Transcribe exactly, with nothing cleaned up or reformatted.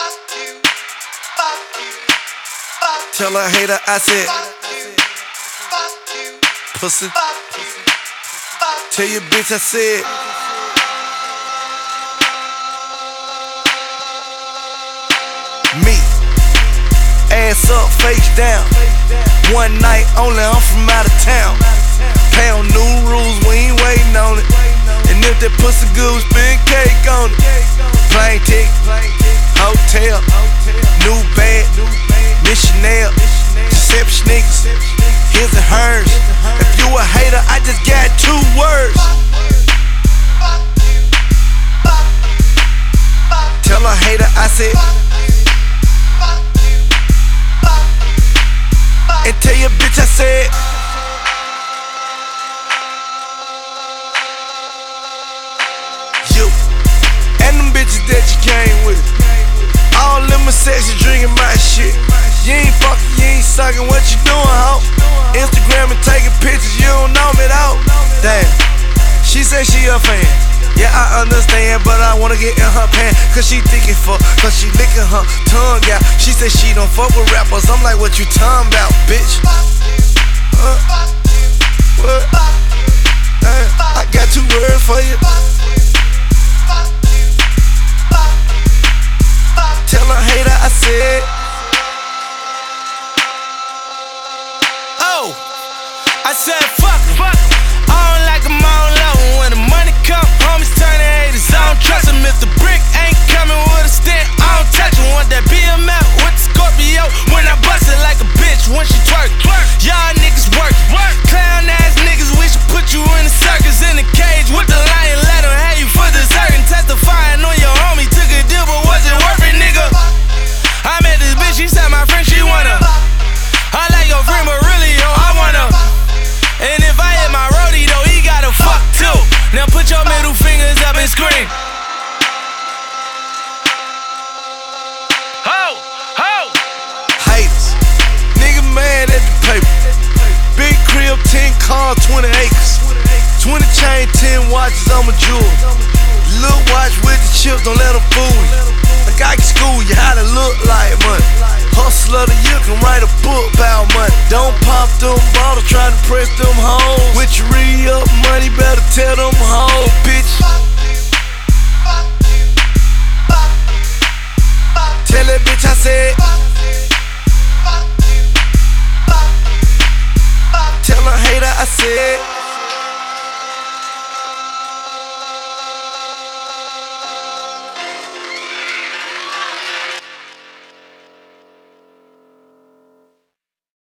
Tell a hater I said pussy. Tell your bitch I said me. Ass up, face down. One night only, I'm from out of town. Pound new rules, we ain't waiting on it. And if that pussy good, we spend cake on it. Plane ticket, hotel, new bag, missionary, deception niggas, his and hers. If you a hater, I just got two words. Tell a hater I said, and tell your bitch I said, you and them bitches that you came with, all them are sexy drinking my shit. You ain't fucking, you ain't sucking, what you doing, ho? Instagram and taking pictures, you don't know me though. Damn, she say she a fan. Yeah, I understand, but I wanna get in her pants. Cause she thinking fuck, cause she licking her tongue out. She say she don't fuck with rappers, I'm like, what you talking about, bitch? Huh? What? Damn, I got two words for you. Tell a hater I said, oh, I said fuck em. I don't like them on low. When the money come, homies turn to haters. I don't trust them. If the brick ain't coming with a stick, I don't touch them. Want that B M F with the Scorpio when I bust it like a bitch when she twerk. Y'all niggas work. Clown ass niggas, we should put you in the circus, in the cage with the lion. Let them have you for dessert and testifying on your homie. Took a deal, but was it worth it, nigga? I met this bitch, she said my friend, she wanna. I like your friend, but really, yo, I wanna. And if I hit my roadie, though, he gotta fuck too. Now put your middle fingers up and scream. Ho, ho. haters, nigga mad at the paper. Big crib, ten cars, twenty acres. Twenty chain, ten watches, I'm a jewel. Little watch with the chips, don't let them fool you. Like I can school you how to look like money. Hustler the year can write a book about money. Don't pop them bottles, try to press them hoes. With your re-up money, better tell them